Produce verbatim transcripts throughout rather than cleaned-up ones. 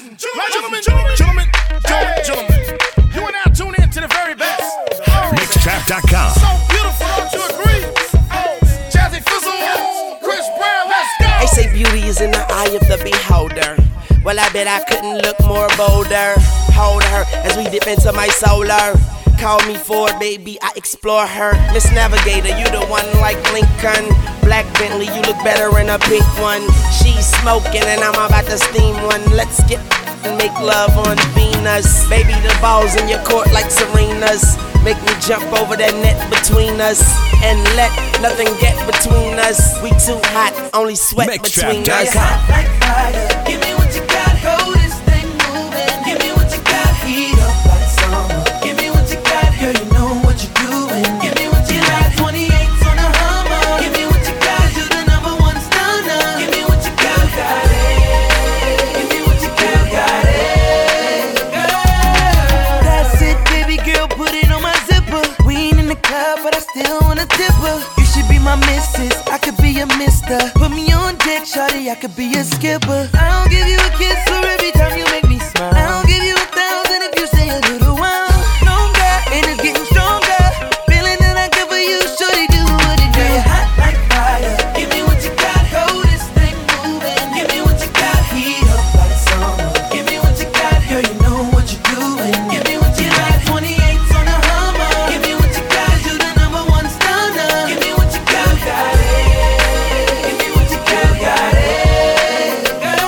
gentlemen, gentlemen, gentlemen, gentlemen, gentlemen. You are now tuned in to the very best. Mixtrap dot com. So beautiful, don't you agree? Oh, Jazzy Fizzle, Chris Brown, let's go. They say beauty is in the eye of the beholder. Well, I bet I couldn't look more bolder. Hold her as we dip into my solar. Call me Ford, baby, I explore her. Miss Navigator, you the one like Lincoln. Black Bentley, you look better in a pink one. She's smoking and I'm about to steam one. Let's get and make love on Venus. Baby, the balls in your court like Serena's. Make me jump over that net between us. And let nothing get between us. We too hot, only sweat between us. Hot like fire, give me what you got, hold this thing moving. Give me what you got, heat up like summer. Give me what you got, girl, you know what you're doing. Give me what you got, twenty-eights on a Hummer. Give me what you got, you the number one stunner. Give me what you got, got it. Give me what you got, got it. Girl, that's it, baby girl, put it on my zipper. We ain't in the club, but I still wanna tip her. You should be my missus, I could be a mister. Put me on deck, shawty, I could be a skipper. I'll give you a kiss for every time you make me smile. I'll give you a thousand if you say a little while. Longer, and it's getting stronger. Feeling that I give for you, shawty, do what it do. You're hot like fire, give me what you got, hold this thing moving. Give me what you got, heat up like summer. Give me what you got, girl, you know what you're doing. Give me what you got, twenty-eights on a Hummer. Give me what you got, you the number one stunner. Give me what you got, got it. Give me what you got, got it.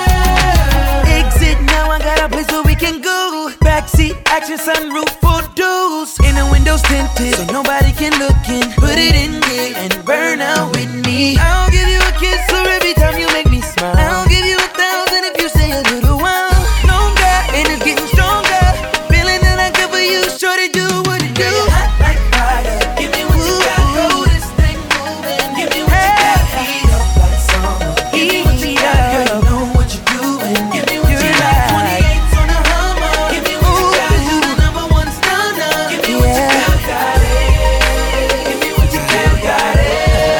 Girl. Exit now, I got a place where we can go. Backseat action, sunroof for dudes. In the windows tinted, so nobody can look in. Put it in gear and burn out with me. I'll give you a kiss for every time you make me smile. I'll give you a thousand if you say a little while. Longer, and it's getting stronger. Feeling that I give for you, shorty, do what it do. You're hot like fire. Give me what you got, hold this thing moving. Give me what you got, heat up like summer. Give me what you got, girl, you know what you're doing. Give me what you got, twenty-eights on a Hummer. Give me what you got, you the number one stunner. Give me what you got, got it. Give me what you got, got it.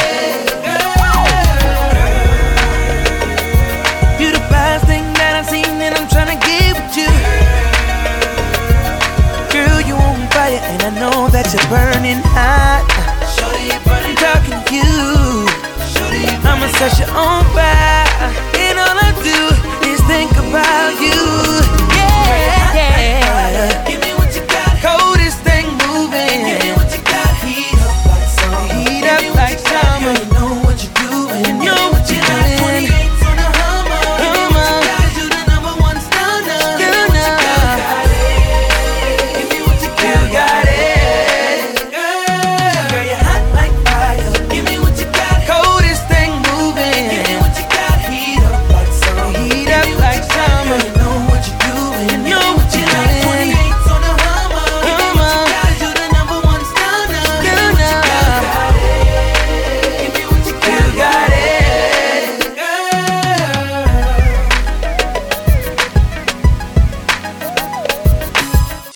You the best thing that I've seen, and I'm tryna get with you. Girl, you on fire, and I know that you're burning hot. Shorty, you're burning, talking to you. Shorty, I'ma set you on fire.